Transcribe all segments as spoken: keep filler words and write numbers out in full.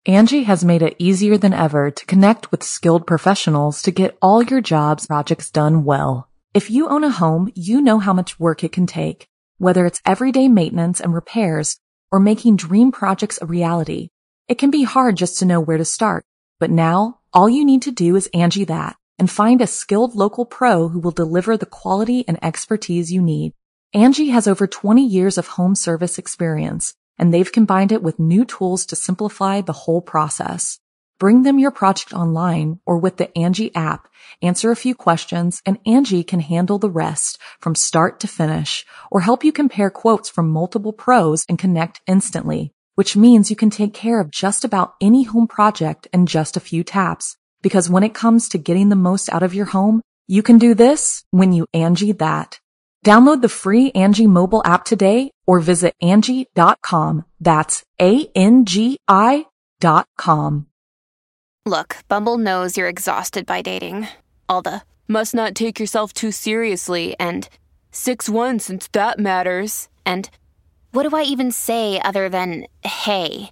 Angie has made it easier than ever to connect with skilled professionals to get all your jobs projects done well. If you own a home, you know how much work it can take, whether it's everyday maintenance and repairs or making dream projects a reality. It can be hard just to know where to start, but now all you need to do is Angie that and find a skilled local pro who will deliver the quality and expertise you need. Angie has over twenty years of home service experience, and they've combined it with new tools to simplify the whole process. Bring them your project online or with the Angie app, answer a few questions, and Angie can handle the rest from start to finish, or help you compare quotes from multiple pros and connect instantly, which means you can take care of just about any home project in just a few taps. Because when it comes to getting the most out of your home, you can do this when you Angie that. Download the free Angie mobile app today or visit Angie dot com. That's A N G I dot com. Look, Bumble knows you're exhausted by dating. All the, must not take yourself too seriously, and six one since that matters, and what do I even say other than, hey?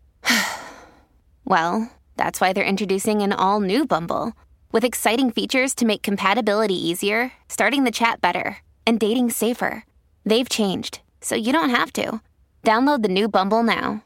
Well, that's why they're introducing an all-new Bumble, with exciting features to make compatibility easier, starting the chat better, and dating safer. They've changed, so you don't have to. Download the new Bumble now.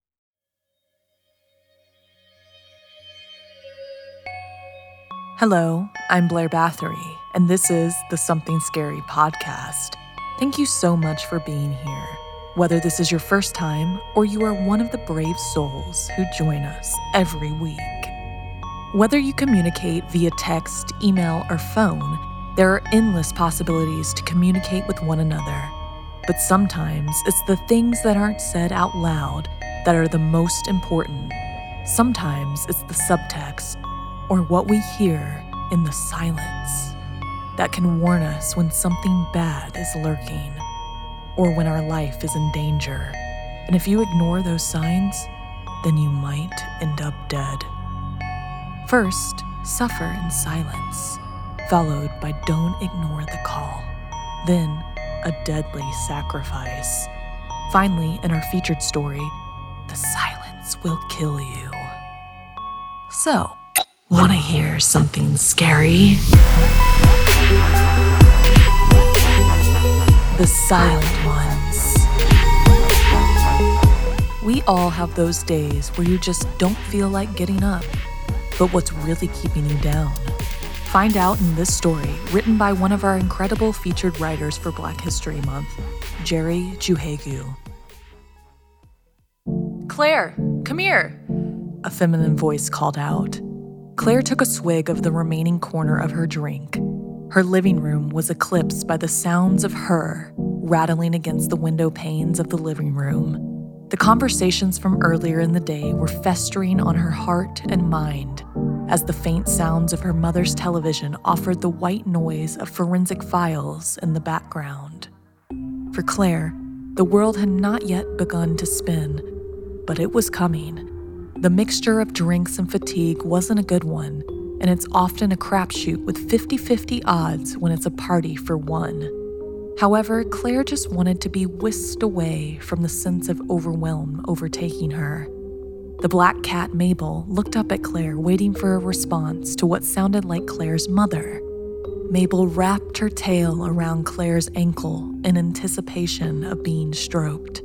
Hello, I'm Blair Bathory, and this is the Something Scary podcast. Thank you so much for being here. Whether this is your first time or you are one of the brave souls who join us every week. Whether you communicate via text, email, or phone, there are endless possibilities to communicate with one another. But sometimes it's the things that aren't said out loud that are the most important. Sometimes it's the subtext, or what we hear in the silence, that can warn us when something bad is lurking, or when our life is in danger. And if you ignore those signs, then you might end up dead. First, suffer in silence, followed by don't ignore the call. Then, a deadly sacrifice. Finally, in our featured story, the silence will kill you. So, want to hear something scary? The Silent Ones. We all have those days where you just don't feel like getting up, but what's really keeping you down? Find out in this story, written by one of our incredible featured writers for Black History Month, Jerry Juhegu. Claire, come here, a feminine voice called out. Claire took a swig of the remaining corner of her drink. Her living room was eclipsed by the sounds of her rattling against the window panes of the living room. The conversations from earlier in the day were festering on her heart and mind as the faint sounds of her mother's television offered the white noise of forensic files in the background. For Claire, the world had not yet begun to spin, but it was coming. The mixture of drinks and fatigue wasn't a good one, and it's often a crapshoot with fifty-fifty odds when it's a party for one. However, Claire just wanted to be whisked away from the sense of overwhelm overtaking her. The black cat Mabel looked up at Claire, waiting for a response to what sounded like Claire's mother. Mabel wrapped her tail around Claire's ankle in anticipation of being stroked.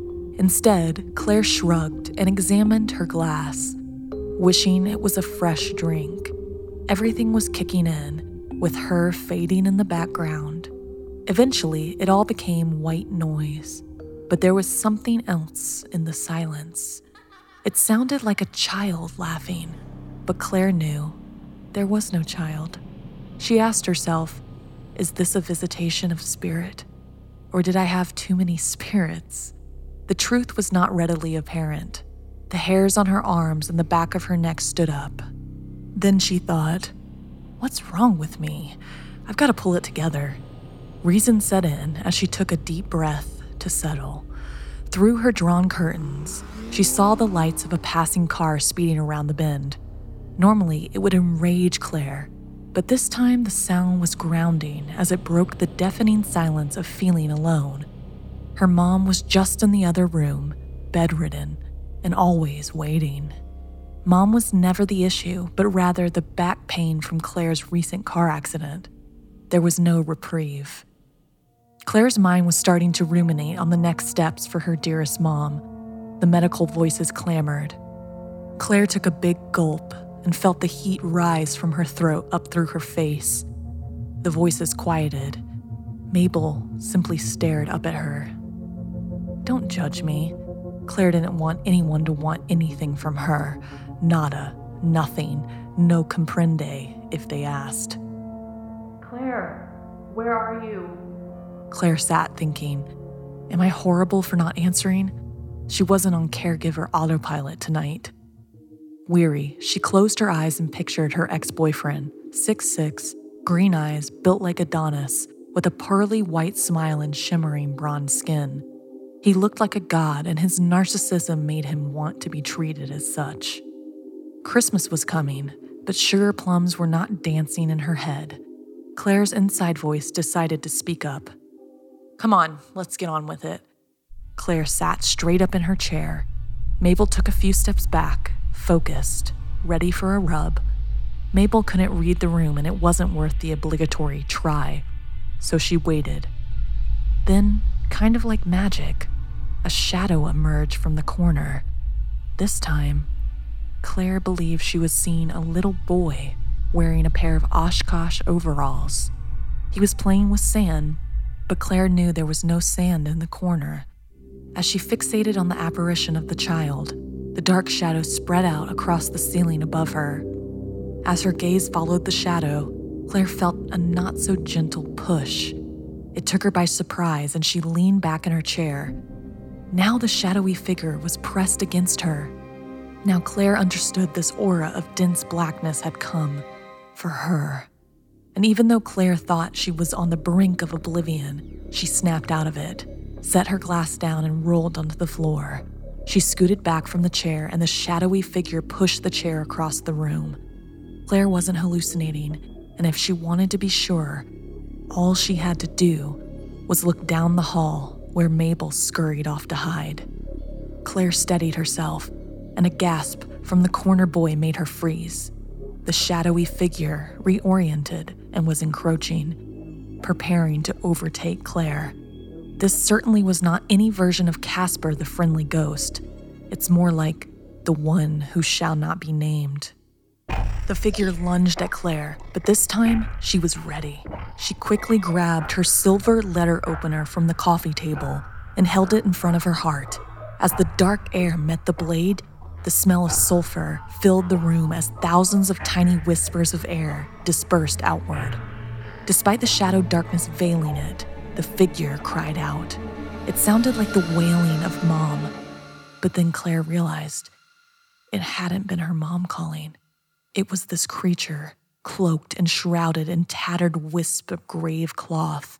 Instead, Claire shrugged and examined her glass, wishing it was a fresh drink. Everything was kicking in, with her fading in the background. Eventually, it all became white noise, but there was something else in the silence. It sounded like a child laughing, but Claire knew there was no child. She asked herself, is this a visitation of spirit? Or did I have too many spirits? The truth was not readily apparent. The hairs on her arms and the back of her neck stood up. Then she thought, what's wrong with me? I've got to pull it together. Reason set in as she took a deep breath to settle. Through her drawn curtains, she saw the lights of a passing car speeding around the bend. Normally, it would enrage Claire, but this time the sound was grounding as it broke the deafening silence of feeling alone. Her mom was just in the other room, bedridden, and always waiting. Mom was never the issue, but rather the back pain from Claire's recent car accident. There was no reprieve. Claire's mind was starting to ruminate on the next steps for her dearest mom. The medical voices clamored. Claire took a big gulp and felt the heat rise from her throat up through her face. The voices quieted. Mabel simply stared up at her. Don't judge me. Claire didn't want anyone to want anything from her. Nada, nothing, no comprende if they asked. Claire, where are you? Claire sat thinking, am I horrible for not answering? She wasn't on caregiver autopilot tonight. Weary, she closed her eyes and pictured her ex-boyfriend, six foot six, green eyes, built like Adonis, with a pearly white smile and shimmering bronze skin. He looked like a god, and his narcissism made him want to be treated as such. Christmas was coming, but sugar plums were not dancing in her head. Claire's inside voice decided to speak up. Come on, let's get on with it. Claire sat straight up in her chair. Mabel took a few steps back, focused, ready for a rub. Mabel couldn't read the room, and it wasn't worth the obligatory try, so she waited. Then, kind of like magic, a shadow emerged from the corner. This time, Claire believed she was seeing a little boy wearing a pair of Oshkosh overalls. He was playing with sand, but Claire knew there was no sand in the corner. As she fixated on the apparition of the child, the dark shadow spread out across the ceiling above her. As her gaze followed the shadow, Claire felt a not-so-gentle push. It took her by surprise, and she leaned back in her chair. Now the shadowy figure was pressed against her. Now Claire understood this aura of dense blackness had come for her. And even though Claire thought she was on the brink of oblivion, she snapped out of it, set her glass down, and rolled onto the floor. She scooted back from the chair, and the shadowy figure pushed the chair across the room. Claire wasn't hallucinating, and if she wanted to be sure, all she had to do was look down the hall where Mabel scurried off to hide. Claire steadied herself, and a gasp from the corner boy made her freeze. The shadowy figure reoriented and was encroaching, preparing to overtake Claire. This certainly was not any version of Casper the friendly ghost. It's more like the one who shall not be named. The figure lunged at Claire, but this time she was ready. She quickly grabbed her silver letter opener from the coffee table and held it in front of her heart. As the dark air met the blade, the smell of sulfur filled the room as thousands of tiny whispers of air dispersed outward. Despite the shadow darkness veiling it, the figure cried out. It sounded like the wailing of Mom, but then Claire realized it hadn't been her mom calling. It was this creature, cloaked and shrouded in tattered wisps of grave cloth.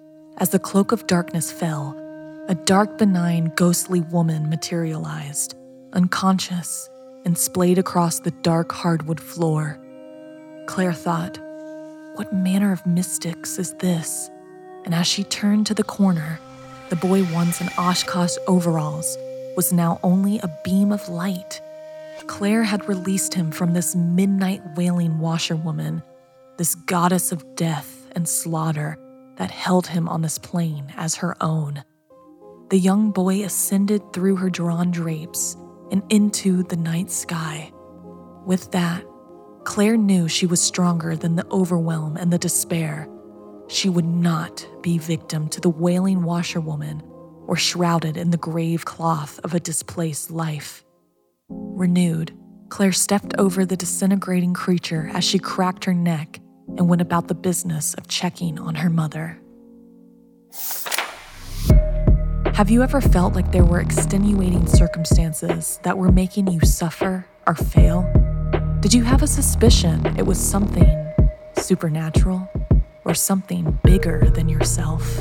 As the cloak of darkness fell, a dark, benign, ghostly woman materialized, unconscious, and splayed across the dark hardwood floor. Claire thought, what manner of mystics is this? And as she turned to the corner, the boy once in Oshkosh overalls was now only a beam of light. Claire had released him from this midnight wailing washerwoman, this goddess of death and slaughter that held him on this plane as her own. The young boy ascended through her drawn drapes and into the night sky. With that, Claire knew she was stronger than the overwhelm and the despair. She would not be victim to the wailing washerwoman or shrouded in the grave cloth of a displaced life. Renewed, Claire stepped over the disintegrating creature as she cracked her neck and went about the business of checking on her mother. Have you ever felt like there were extenuating circumstances that were making you suffer or fail? Did you have a suspicion it was something supernatural or something bigger than yourself?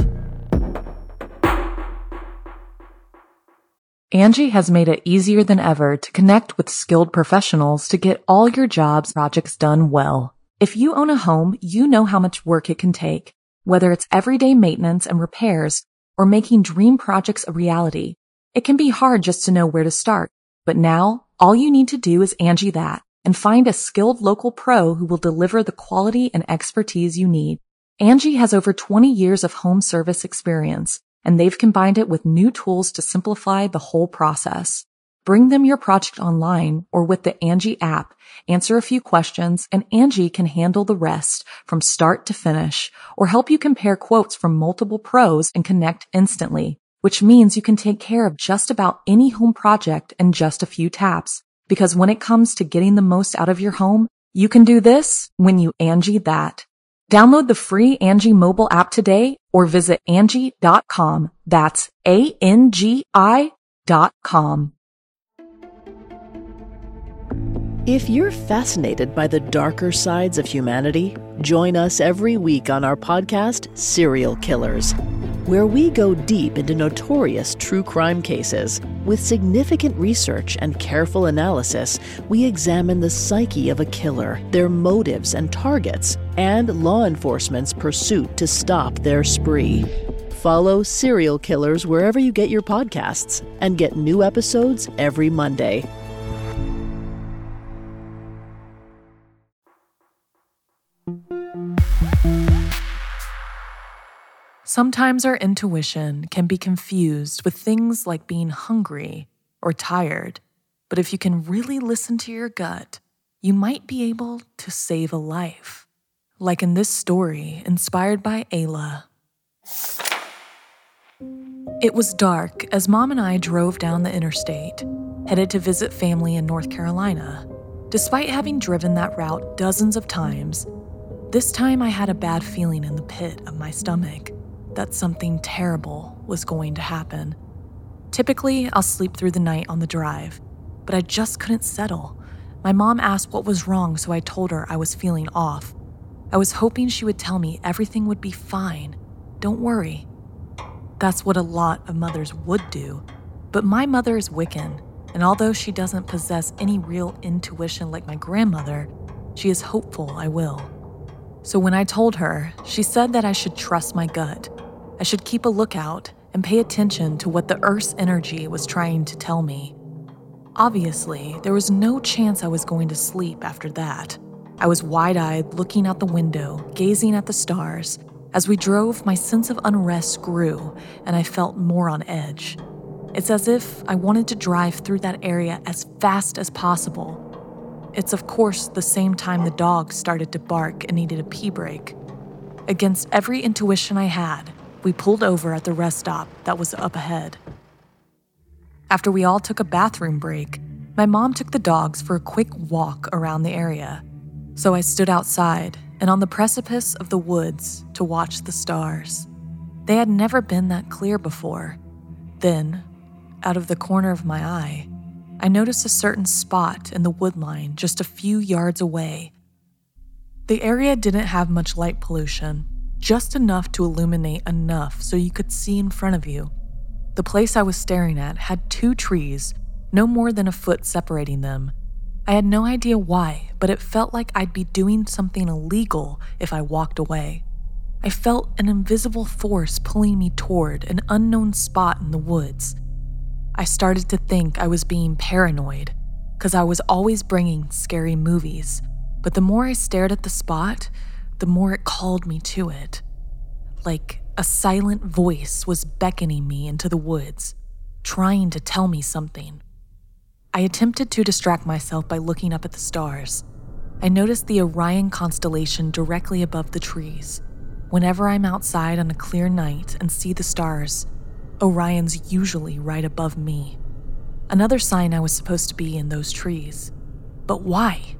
Angie has made it easier than ever to connect with skilled professionals to get all your jobs projects done well. If you own a home, you know how much work it can take, whether it's everyday maintenance and repairs or making dream projects a reality. It can be hard just to know where to start, but now All you need to do is Angie that and find a skilled local pro who will deliver the quality and expertise you need. Angie has over twenty years of home service experience, and they've combined it with new tools to simplify the whole process. Bring them your project online or with the Angie app, answer a few questions, and Angie can handle the rest from start to finish, or help you compare quotes from multiple pros and connect instantly, which means you can take care of just about any home project in just a few taps. Because when it comes to getting the most out of your home, you can do this when you Angie that. Download the free Angie mobile app today or visit Angie dot com. That's A N G I dot com. If you're fascinated by the darker sides of humanity, join us every week on our podcast, Serial Killers, where we go deep into notorious true crime cases. With significant research and careful analysis, we examine the psyche of a killer, their motives and targets, and law enforcement's pursuit to stop their spree. Follow Serial Killers wherever you get your podcasts and get new episodes every Monday. Sometimes our intuition can be confused with things like being hungry or tired, but if you can really listen to your gut, you might be able to save a life. Like in this story inspired by Ayla. It was dark as Mom and I drove down the interstate, headed to visit family in North Carolina. Despite having driven that route dozens of times, this time I had a bad feeling in the pit of my stomach that something terrible was going to happen. Typically, I'll sleep through the night on the drive, but I just couldn't settle. My mom asked what was wrong, so I told her I was feeling off. I was hoping she would tell me everything would be fine. Don't worry. That's what a lot of mothers would do. But my mother is Wiccan, and although she doesn't possess any real intuition like my grandmother, she is hopeful I will. So when I told her, she said that I should trust my gut. I should keep a lookout and pay attention to what the Earth's energy was trying to tell me. Obviously, there was no chance I was going to sleep after that. I was wide-eyed, looking out the window, gazing at the stars. As we drove, my sense of unrest grew, and I felt more on edge. It's as if I wanted to drive through that area as fast as possible. It's of course the same time the dog started to bark and needed a pee break. Against every intuition I had, we pulled over at the rest stop that was up ahead. After we all took a bathroom break, my mom took the dogs for a quick walk around the area. So I stood outside and on the precipice of the woods to watch the stars. They had never been that clear before. Then, out of the corner of my eye, I noticed a certain spot in the woodline just a few yards away. The area didn't have much light pollution, just enough to illuminate enough so you could see in front of you. The place I was staring at had two trees, no more than a foot separating them. I had no idea why, but it felt like I'd be doing something illegal if I walked away. I felt an invisible force pulling me toward an unknown spot in the woods. I started to think I was being paranoid, because I was always bringing scary movies, but the more I stared at the spot, the more it called me to it. Like a silent voice was beckoning me into the woods, trying to tell me something. I attempted to distract myself by looking up at the stars. I noticed the Orion constellation directly above the trees. Whenever I'm outside on a clear night and see the stars, Orion's usually right above me. Another sign I was supposed to be in those trees. But why?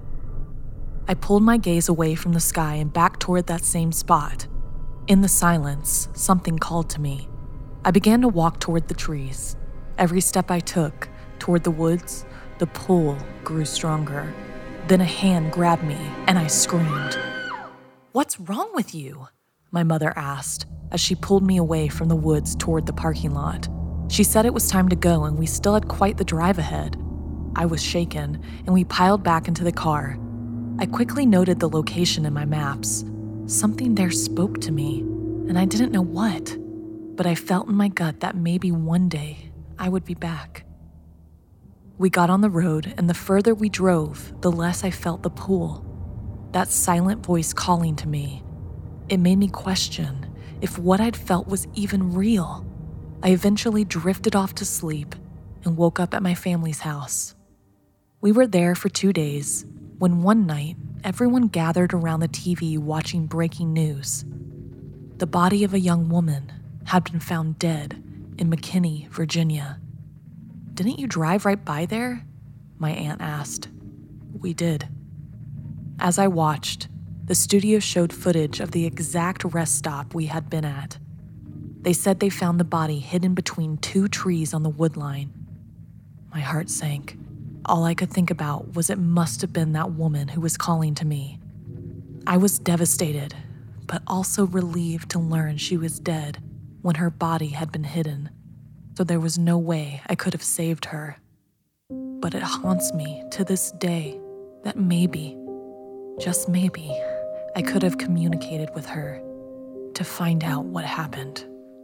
I pulled my gaze away from the sky and back toward that same spot. In the silence, something called to me. I began to walk toward the trees. Every step I took toward the woods, the pull grew stronger. Then a hand grabbed me, and I screamed. "What's wrong with you?" my mother asked as she pulled me away from the woods toward the parking lot. She said it was time to go, and we still had quite the drive ahead. I was shaken, and we piled back into the car. I quickly noted the location in my maps. Something there spoke to me, and I didn't know what, but I felt in my gut that maybe one day I would be back. We got on the road, and the further we drove, the less I felt the pull. That silent voice calling to me. It made me question if what I'd felt was even real. I eventually drifted off to sleep and woke up at my family's house. We were there for two days when one night, everyone gathered around the T V watching breaking news. The body of a young woman had been found dead in McKinney, Virginia. "Didn't you drive right by there?" my aunt asked. We did. As I watched, the studio showed footage of the exact rest stop we had been at. They said they found the body hidden between two trees on the wood line. My heart sank. All I could think about was it must have been that woman who was calling to me. I was devastated, but also relieved to learn she was dead when her body had been hidden, so there was no way I could have saved her. But it haunts me to this day that maybe, just maybe, I could have communicated with her to find out what happened.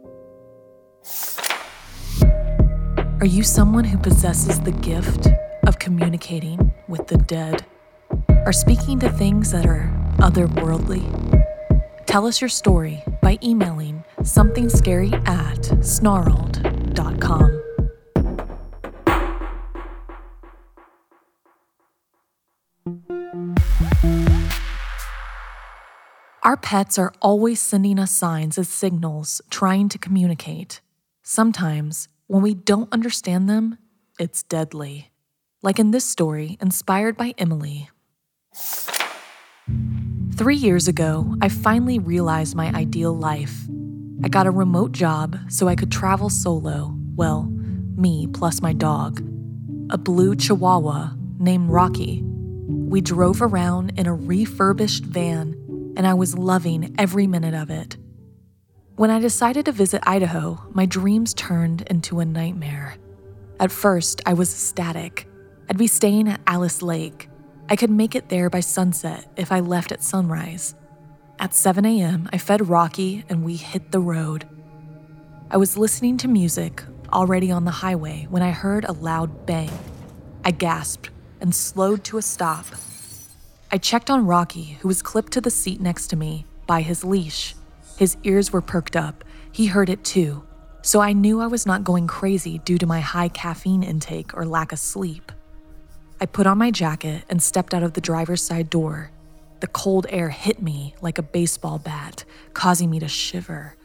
Are you someone who possesses the gift of communicating with the dead, or speaking to things that are otherworldly? Tell us your story by emailing somethingscary at snarled dot com. Our pets are always sending us signs as signals, trying to communicate. Sometimes, when we don't understand them, it's deadly. Like in this story, inspired by Emily. Three years ago, I finally realized my ideal life. I got a remote job so I could travel solo, well, me plus my dog, a blue Chihuahua named Rocky. We drove around in a refurbished van, and I was loving every minute of it. When I decided to visit Idaho, my dreams turned into a nightmare. At first, I was ecstatic. I'd be staying at Alice Lake. I could make it there by sunset if I left at sunrise. At seven a.m., I fed Rocky and we hit the road. I was listening to music, already on the highway, when I heard a loud bang. I gasped and slowed to a stop. I checked on Rocky, who was clipped to the seat next to me by his leash. His ears were perked up. He heard it too, so I knew I was not going crazy due to my high caffeine intake or lack of sleep. I put on my jacket and stepped out of the driver's side door. The cold air hit me like a baseball bat, causing me to shiver.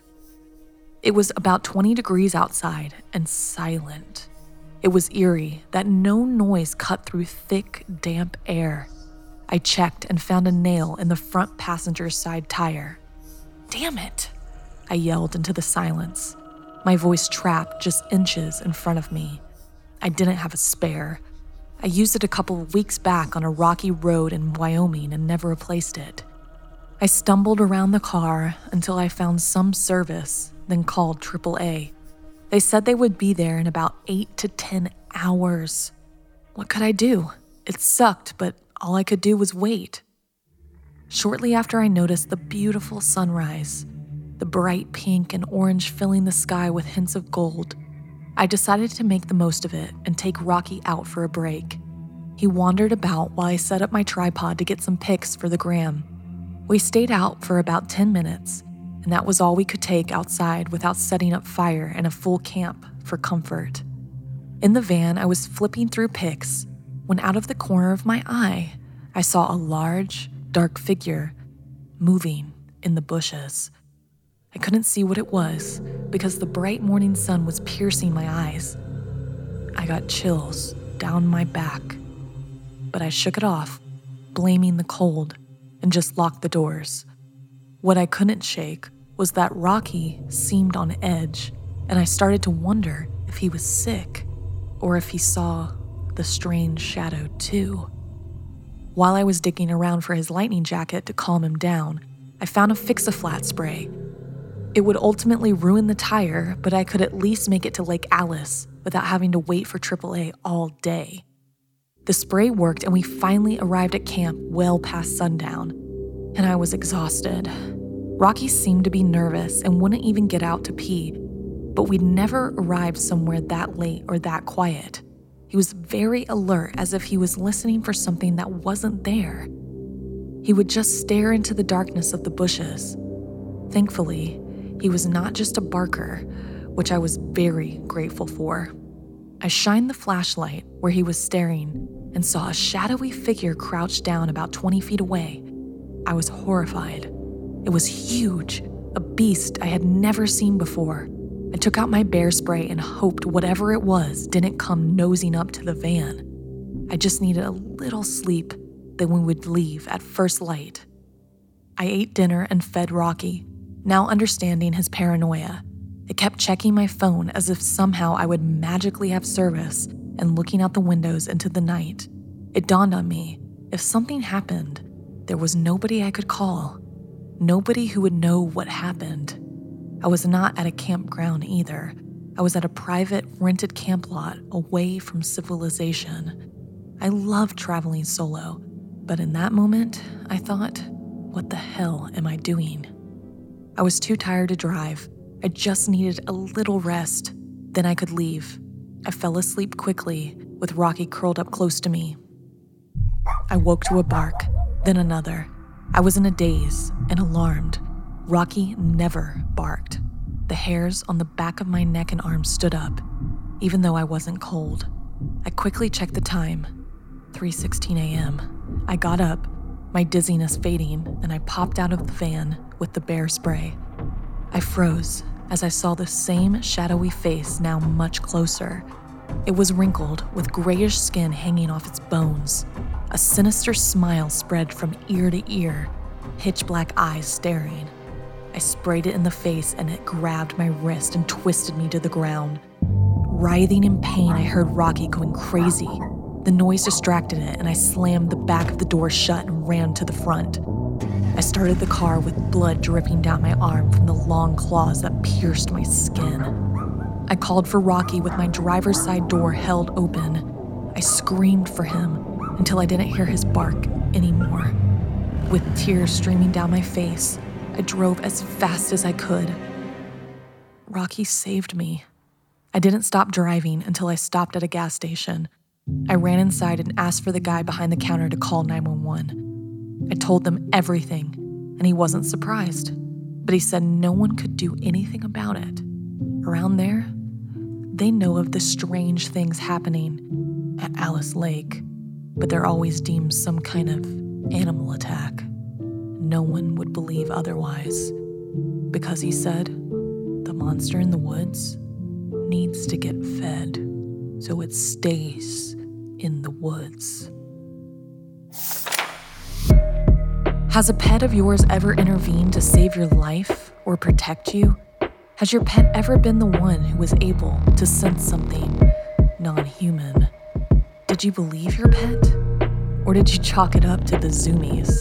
It was about twenty degrees outside and silent. It was eerie that no noise cut through thick, damp air. I checked and found a nail in the front passenger side tire. "Damn it!" I yelled into the silence, my voice trapped just inches in front of me. I didn't have a spare. I used it a couple of weeks back on a rocky road in Wyoming and never replaced it. I stumbled around the car until I found some service, then called triple A. They said they would be there in about eight to ten hours. What could I do? It sucked, but all I could do was wait. Shortly after, I noticed the beautiful sunrise, the bright pink and orange filling the sky with hints of gold. I decided to make the most of it and take Rocky out for a break. He wandered about while I set up my tripod to get some pics for the gram. We stayed out for about ten minutes, and that was all we could take outside without setting up fire and a full camp for comfort. In the van, I was flipping through pics when out of the corner of my eye, I saw a large, dark figure moving in the bushes. I couldn't see what it was because the bright morning sun was piercing my eyes. I got chills down my back, but I shook it off, blaming the cold, and just locked the doors. What I couldn't shake was that Rocky seemed on edge, and I started to wonder if he was sick or if he saw the strange shadow too. While I was digging around for his lightning jacket to calm him down, I found a Fix-A-Flat spray. It would ultimately ruin the tire, but I could at least make it to Lake Alice without having to wait for triple A all day. The spray worked and we finally arrived at camp well past sundown, and I was exhausted. Rocky seemed to be nervous and wouldn't even get out to pee, but we'd never arrived somewhere that late or that quiet. He was very alert, as if he was listening for something that wasn't there. He would just stare into the darkness of the bushes. Thankfully, he was not just a barker, which I was very grateful for. I shined the flashlight where he was staring and saw a shadowy figure crouched down about twenty feet away. I was horrified. It was huge, a beast I had never seen before. I took out my bear spray and hoped whatever it was didn't come nosing up to the van. I just needed a little sleep, then we would leave at first light. I ate dinner and fed Rocky, now understanding his paranoia. I kept checking my phone as if somehow I would magically have service and looking out the windows into the night. It dawned on me, if something happened, there was nobody I could call. Nobody who would know what happened. I was not at a campground either. I was at a private, rented camp lot away from civilization. I love traveling solo, but in that moment, I thought, what the hell am I doing? I was too tired to drive. I just needed a little rest. Then I could leave. I fell asleep quickly, with Rocky curled up close to me. I woke to a bark, then another. I was in a daze and alarmed. Rocky never barked. The hairs on the back of my neck and arms stood up, even though I wasn't cold. I quickly checked the time, three sixteen a.m. I got up, my dizziness fading, and I popped out of the van with the bear spray. I froze as I saw the same shadowy face now much closer. It was wrinkled with grayish skin hanging off its bones. A sinister smile spread from ear to ear, pitch black eyes staring. I sprayed it in the face and it grabbed my wrist and twisted me to the ground. Writhing in pain, I heard Rocky going crazy. The noise distracted it and I slammed the back of the door shut and ran to the front. I started the car with blood dripping down my arm from the long claws that pierced my skin. I called for Rocky with my driver's side door held open. I screamed for him until I didn't hear his bark anymore. With tears streaming down my face, I drove as fast as I could. Rocky saved me. I didn't stop driving until I stopped at a gas station. I ran inside and asked for the guy behind the counter to call nine one one. I told them everything, and he wasn't surprised, but he said no one could do anything about it. Around there, they know of the strange things happening at Alice Lake, but they're always deemed some kind of animal attack. No one would believe otherwise, because he said the monster in the woods needs to get fed, so it stays in the woods. Has a pet of yours ever intervened to save your life or protect you? Has your pet ever been the one who was able to sense something non-human? Did you believe your pet? Or did you chalk it up to the zoomies?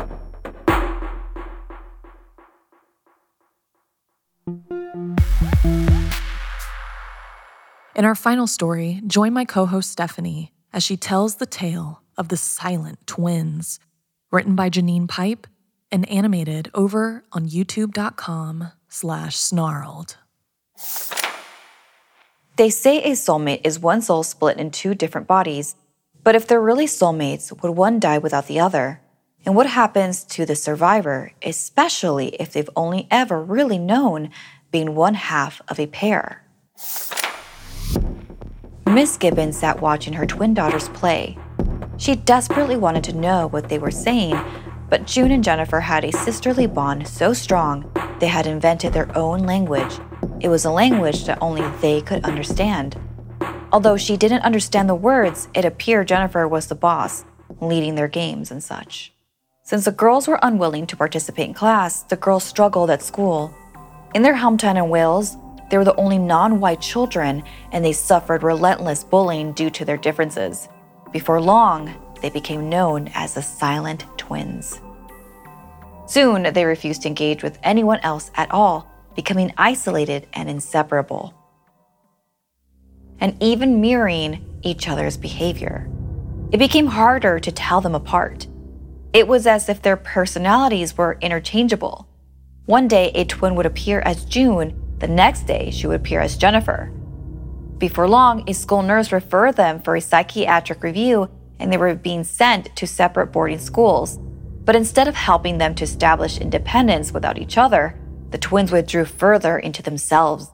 In our final story, join my co-host Stephanie as she tells the tale of the Silent Twins, written by Janine Pipe and animated over on youtube.com slash snarled. They say a soulmate is one soul split in two different bodies, but if they're really soulmates, would one die without the other? And what happens to the survivor, especially if they've only ever really known being one half of a pair? Miss Gibbons sat watching her twin daughters play. She desperately wanted to know what they were saying, but June and Jennifer had a sisterly bond so strong they had invented their own language. It was a language that only they could understand. Although she didn't understand the words, it appeared Jennifer was the boss, leading their games and such. Since the girls were unwilling to participate in class, the girls struggled at school. In their hometown in Wales, they were the only non-white children, and they suffered relentless bullying due to their differences. Before long, they became known as the Silent Twins. Soon, they refused to engage with anyone else at all, becoming isolated and inseparable, and even mirroring each other's behavior. It became harder to tell them apart. It was as if their personalities were interchangeable. One day, a twin would appear as June. The next day, she would appear as Jennifer. Before long, a school nurse referred them for a psychiatric review, and they were being sent to separate boarding schools. But instead of helping them to establish independence without each other, the twins withdrew further into themselves.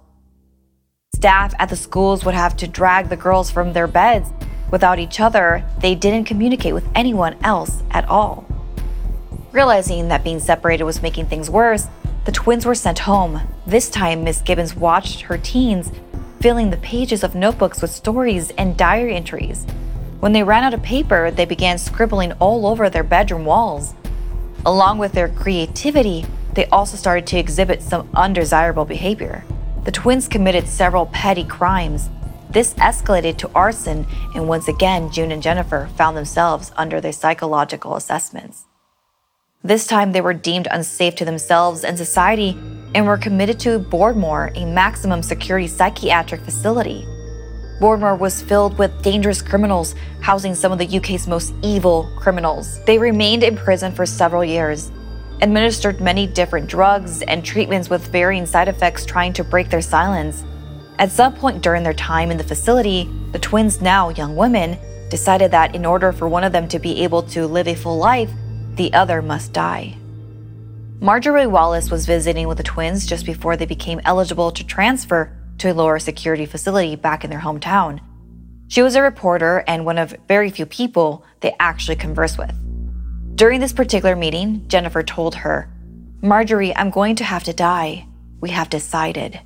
Staff at the schools would have to drag the girls from their beds. Without each other, they didn't communicate with anyone else at all. Realizing that being separated was making things worse, the twins were sent home. This time, Miss Gibbons watched her teens filling the pages of notebooks with stories and diary entries. When they ran out of paper, they began scribbling all over their bedroom walls. Along with their creativity, they also started to exhibit some undesirable behavior. The twins committed several petty crimes. This escalated to arson, and once again, June and Jennifer found themselves under their psychological assessments. This time, they were deemed unsafe to themselves and society and were committed to Boardmore, a maximum security psychiatric facility. Boardmore was filled with dangerous criminals, housing some of the U K's most evil criminals. They remained in prison for several years, administered many different drugs and treatments with varying side effects, trying to break their silence. At some point during their time in the facility, the twins, now young women, decided that in order for one of them to be able to live a full life, the other must die. Marjorie Wallace was visiting with the twins just before they became eligible to transfer to a lower security facility back in their hometown. She was a reporter and one of very few people they actually conversed with. During this particular meeting, Jennifer told her, "Marjorie, I'm going to have to die. We have decided."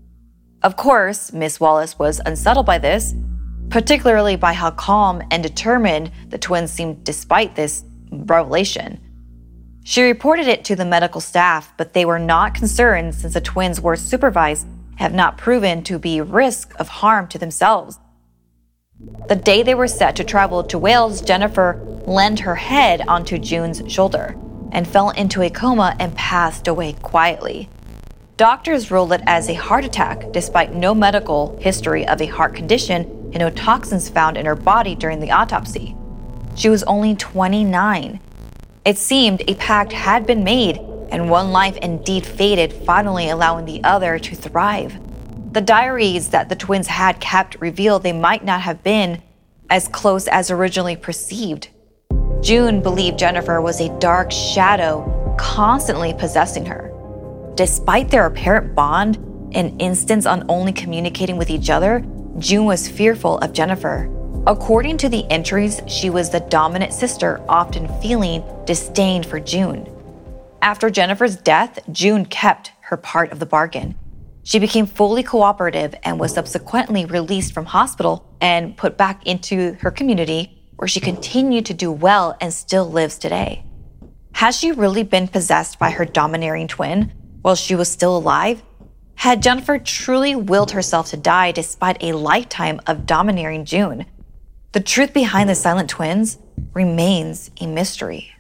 Of course, Miss Wallace was unsettled by this, particularly by how calm and determined the twins seemed despite this revelation. She reported it to the medical staff, but they were not concerned since the twins were supervised and have not proven to be risk of harm to themselves. The day they were set to travel to Wales, Jennifer leaned her head onto June's shoulder and fell into a coma and passed away quietly. Doctors ruled it as a heart attack despite no medical history of a heart condition and no toxins found in her body during the autopsy. She was only twenty-nine. It seemed a pact had been made, and one life indeed faded, finally allowing the other to thrive. The diaries that the twins had kept revealed they might not have been as close as originally perceived. June believed Jennifer was a dark shadow constantly possessing her. Despite their apparent bond and insistence on only communicating with each other, June was fearful of Jennifer. According to the entries, she was the dominant sister, often feeling disdain for June. After Jennifer's death, June kept her part of the bargain. She became fully cooperative and was subsequently released from hospital and put back into her community, where she continued to do well and still lives today. Has she really been possessed by her domineering twin while she was still alive? Had Jennifer truly willed herself to die despite a lifetime of domineering June? The truth behind the silent twins remains a mystery.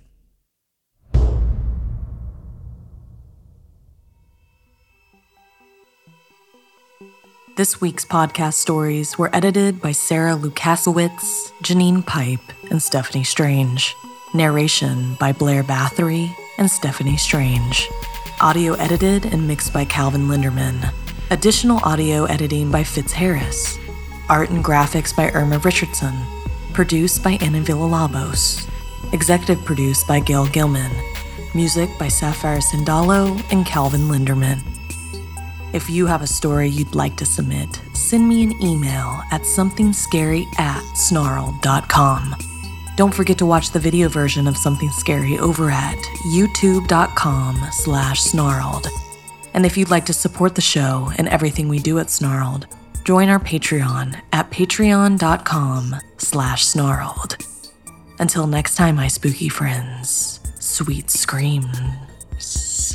This week's podcast stories were edited by Sarah Lukasiewicz, Janine Pipe, and Stephanie Strange. Narration by Blair Bathory and Stephanie Strange. Audio edited and mixed by Calvin Linderman. Additional audio editing by Fitz Harris. Art and graphics by Irma Richardson. Produced by Anna Villalobos. Executive produced by Gail Gilman. Music by Sapphire Sindalo and Calvin Linderman. If you have a story you'd like to submit, send me an email at somethingscary at snarled dot com. Don't forget to watch the video version of Something Scary over at youtube.com slash snarled. And if you'd like to support the show and everything we do at Snarled, join our Patreon at patreon.com slash snarled. Until next time, my spooky friends, sweet screams.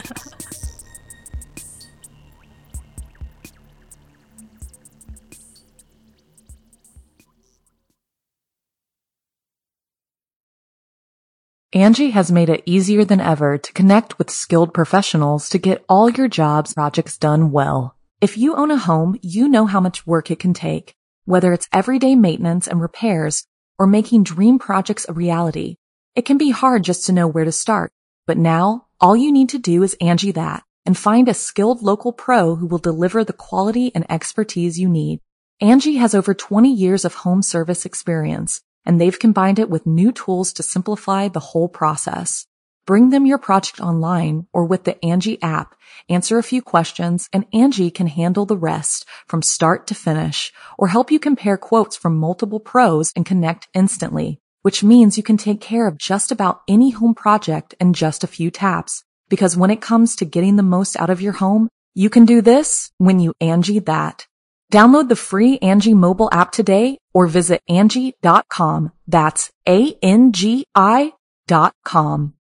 Angie has made it easier than ever to connect with skilled professionals to get all your jobs projects done well. If you own a home, you know how much work it can take, whether it's everyday maintenance and repairs or making dream projects a reality. It can be hard just to know where to start, but now all you need to do is Angie that and find a skilled local pro who will deliver the quality and expertise you need. Angie has over twenty years of home service experience, and they've combined it with new tools to simplify the whole process. Bring them your project online or with the Angie app, answer a few questions, and Angie can handle the rest from start to finish, or help you compare quotes from multiple pros and connect instantly, which means you can take care of just about any home project in just a few taps. Because when it comes to getting the most out of your home, you can do this when you Angie that. Download the free Angie mobile app today or visit Angie dot com. That's A N G I dot com.